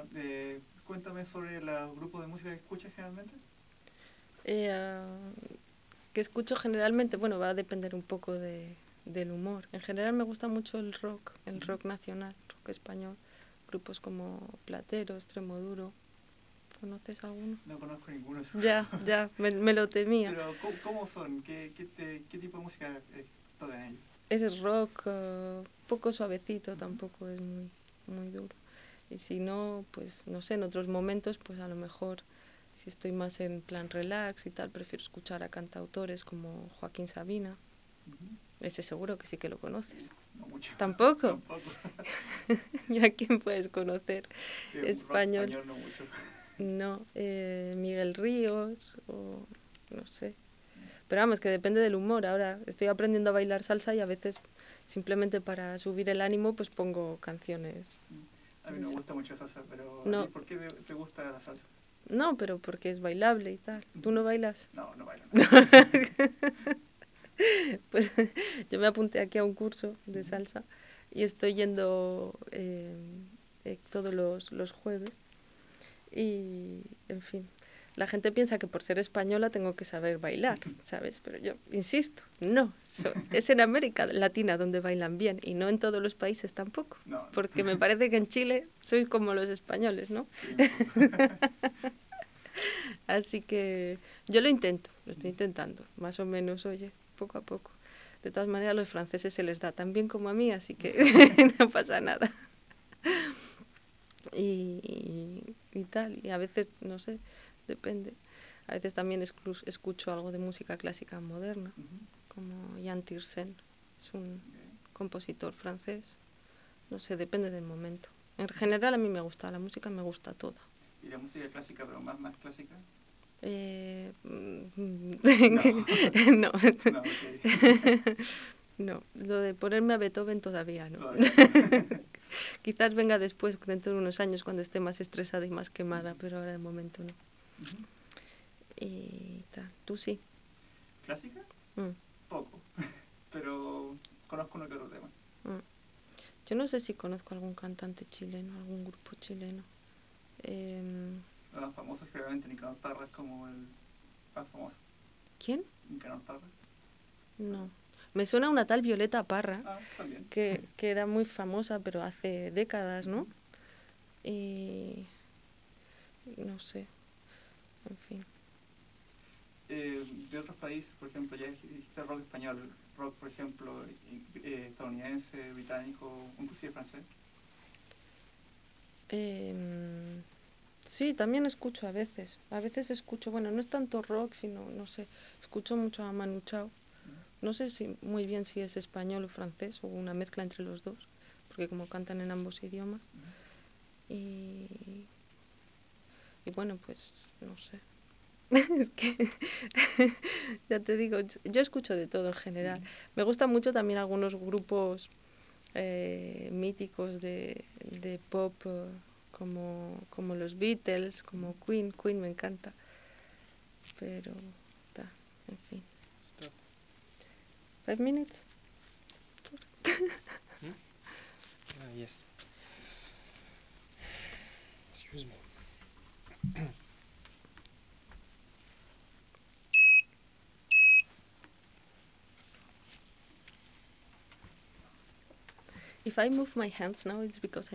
Cuéntame sobre los grupos de música que escuchas generalmente. Eh, que escucho generalmente, bueno, va a depender un poco del humor. En general me gusta mucho el Ujú. rock nacional, rock español. Grupos como Platero, Extremoduro. ¿Conoces alguno? No conozco ninguno de esos Ya, grupos. ya, me lo temía. Pero, ¿cómo son? ¿Qué tipo de música tocan ellos? Es rock poco suavecito, tampoco es muy duro. Y si no, pues no sé, en otros momentos, pues a lo mejor si estoy más en plan relax y tal, prefiero escuchar a cantautores como Joaquín Sabina. Ujú. Ese seguro que sí que lo conoces. No mucho. ¿Tampoco? Tampoco. ¿Y a quién puedes conocer? Rock Español. español no mucho. No, Miguel Ríos o no sé. Pero vamos, que depende del humor. Ahora estoy aprendiendo a bailar salsa y a veces simplemente para subir el ánimo pues pongo canciones. A mí no me gusta mucho la salsa, pero ¿a ti No, por qué te gusta la salsa? no, pero porque es bailable y tal. ¿Tú Ujú. no bailas? No, no bailo nada. Pues yo me apunté aquí a un curso de Ujú. salsa y estoy yendo todos los jueves. Y, en fin, la gente piensa que por ser española tengo que saber bailar, ¿sabes? Pero yo insisto, no, es en América Latina donde bailan bien y no en todos los países tampoco, No, no. porque me parece que en Chile soy como los españoles, ¿no? Sí, un poco. Así que yo lo estoy Ujú. intentando, más o menos, oye, poco a poco. De todas maneras, a los franceses se les da tan bien como a mí, así que no pasa nada. Y tal, y a veces, no sé, depende. A veces también escucho algo de música clásica moderna, Ujú. como Jan Tiersen, es un Okay. compositor francés. No sé, depende del momento. En general a mí me gusta, la música me gusta toda. ¿Y la música clásica, pero más clásica? Eh, No. no, No, ok. no, lo de ponerme a Beethoven todavía no. Todavía no. Quizás venga después, dentro de unos años, cuando esté más estresada y más quemada, Ujú. pero ahora de momento no. Ujú. Y tal, tú sí. ¿Clásica? Mm, Poco. Pero conozco uno que otro tema. mm. Yo no sé si conozco algún cantante chileno, algún grupo chileno. Em, Los más famosos generalmente Nicanor Parra es como el más famoso. ¿Quién? Nicanor Parra. No. Me suena una tal Violeta Parra, Ah, también. que era muy famosa, pero hace décadas, Ujú. ¿no? Y, y no sé, en fin. De otros países, por ejemplo, ya dijiste rock español, rock, por ejemplo, estadounidense, británico, inclusive francés. Em, sí, también escucho a veces. A veces escucho, bueno, no es tanto rock, sino, no sé, escucho mucho a Manu Chao. Ujú. No sé si muy bien si es español o francés o una mezcla entre los dos, porque como cantan en ambos idiomas. Ujú. Y, y bueno, pues no sé. Es que ya te digo, yo escucho de todo en general. Ujú. Me gustan mucho también algunos grupos míticos de pop como los Beatles, Ujú. como Queen. Queen me encanta. Pero, ta, en fin. Stop. 5 minutes. Hmm? Yes. Excuse me. If I move my hands now, it's because